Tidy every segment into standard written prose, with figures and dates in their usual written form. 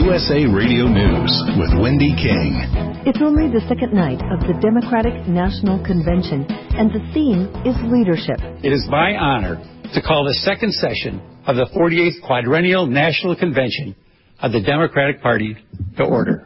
USA Radio News with Wendy King. It's only the second night of the Democratic National Convention, and the theme is leadership. It is my honor to call the second session of the 48th Quadrennial National Convention of the Democratic Party to order.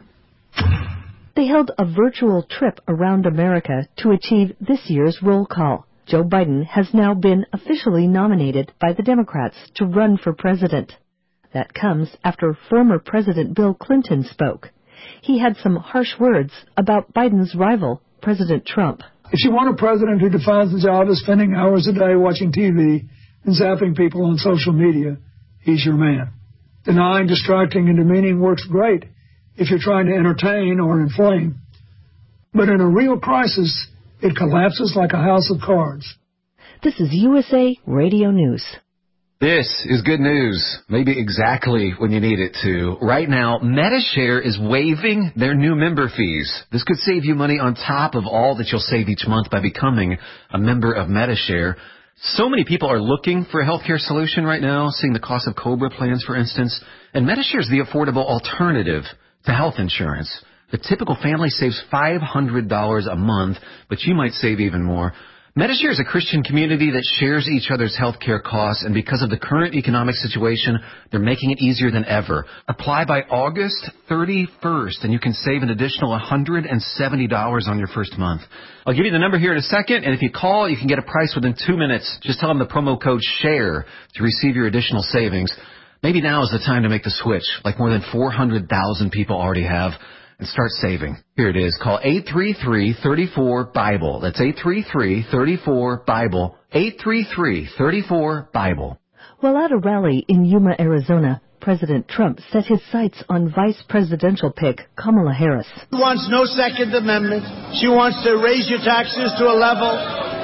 They held a virtual trip around America to achieve this year's roll call. Joe Biden has now been officially nominated by the Democrats to run for president. That comes after former President Bill Clinton spoke. He had some harsh words about Biden's rival, President Trump. If you want a president who defines the job as spending hours a day watching TV and zapping people on social media, he's your man. Denying, distracting, and demeaning works great if you're trying to entertain or inflame. But in a real crisis, it collapses like a house of cards. This is USA Radio News. This is good news, maybe exactly when you need it to. Right now, Medi-Share is waiving their new member fees. This could save you money on top of all that you'll save each month by becoming a member of Medi-Share. So many people are looking for a healthcare solution right now, seeing the cost of COBRA plans, for instance. And Medi-Share is the affordable alternative to health insurance. The typical family saves $500 a month, but you might save even more. Medi-Share is a Christian community that shares each other's health care costs, and because of the current economic situation, they're making it easier than ever. Apply by August 31st, and you can save an additional $170 on your first month. I'll give you the number here in a second, and if you call, you can get a price within 2 minutes. Just tell them the promo code SHARE to receive your additional savings. Maybe now is the time to make the switch, like more than 400,000 people already have, and start saving. Here it is. Call 833-34-BIBLE. That's 833-34-BIBLE. 833-34-BIBLE. While at a rally in Yuma, Arizona, President Trump set his sights on vice presidential pick Kamala Harris. She wants no Second Amendment. She wants to raise your taxes to a level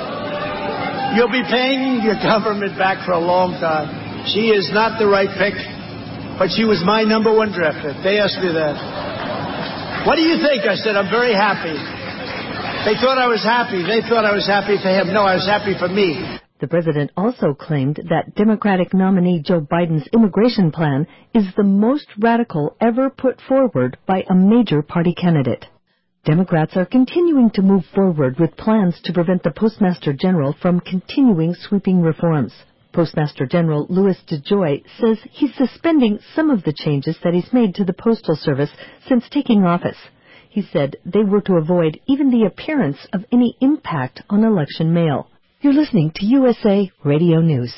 you'll be paying your government back for a long time. She is not the right pick, but she was my number one draft pick. They asked me that. What do you think? I said, I'm very happy. They thought I was happy. They thought I was happy for him. No, I was happy for me. The president also claimed that Democratic nominee Joe Biden's immigration plan is the most radical ever put forward by a major party candidate. Democrats are continuing to move forward with plans to prevent the Postmaster General from continuing sweeping reforms. Postmaster General Louis DeJoy says he's suspending some of the changes that he's made to the Postal Service since taking office. He said they were to avoid even the appearance of any impact on election mail. You're listening to USA Radio News.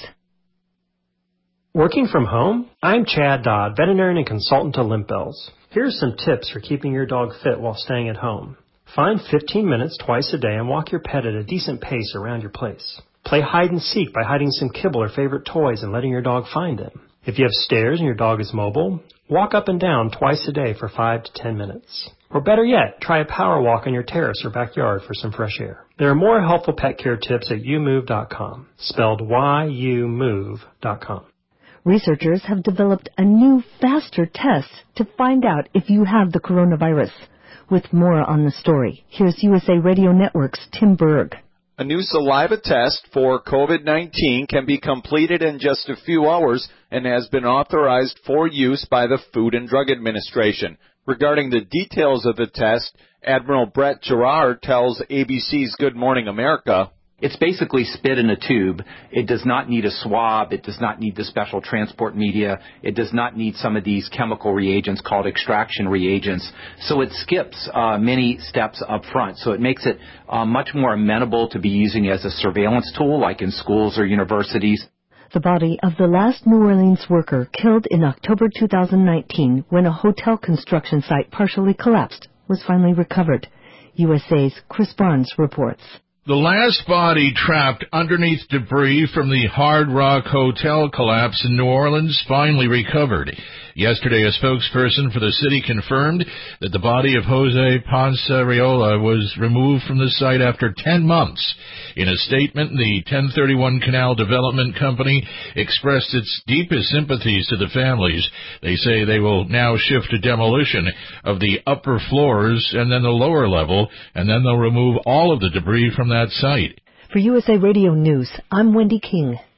Working from home? I'm Chad Dodd, veterinarian and consultant to Limp Bells. Here's some tips for keeping your dog fit while staying at home. Find 15 minutes twice a day and walk your pet at a decent pace around your place. Play hide and seek by hiding some kibble or favorite toys and letting your dog find them. If you have stairs and your dog is mobile, walk up and down twice a day for 5 to 10 minutes. Or better yet, try a power walk on your terrace or backyard for some fresh air. There are more helpful pet care tips at youmove.com, spelled YOUMOVE.com. Researchers have developed a new, faster test to find out if you have the coronavirus. With more on the story, here's USA Radio Network's Tim Berg. A new saliva test for COVID-19 can be completed in just a few hours and has been authorized for use by the Food and Drug Administration. Regarding the details of the test, Admiral Brett Gerard tells ABC's Good Morning America, It's basically spit in a tube. It does not need a swab. It does not need the special transport media. It does not need some of these chemical reagents called extraction reagents. So it skips many steps up front. So it makes it much more amenable to be using as a surveillance tool, like in schools or universities. The body of the last New Orleans worker killed in October 2019 when a hotel construction site partially collapsed was finally recovered. USA's Chris Barnes reports. The last body trapped underneath debris from the Hard Rock Hotel collapse in New Orleans finally recovered. Yesterday, a spokesperson for the city confirmed that the body of Jose Ponce Arreola was removed from the site after 10 months. In a statement, the 1031 Canal Development Company expressed its deepest sympathies to the families. They say they will now shift to demolition of the upper floors and then the lower level, and then they'll remove all of the debris from that site. For USA Radio News, I'm Wendy King.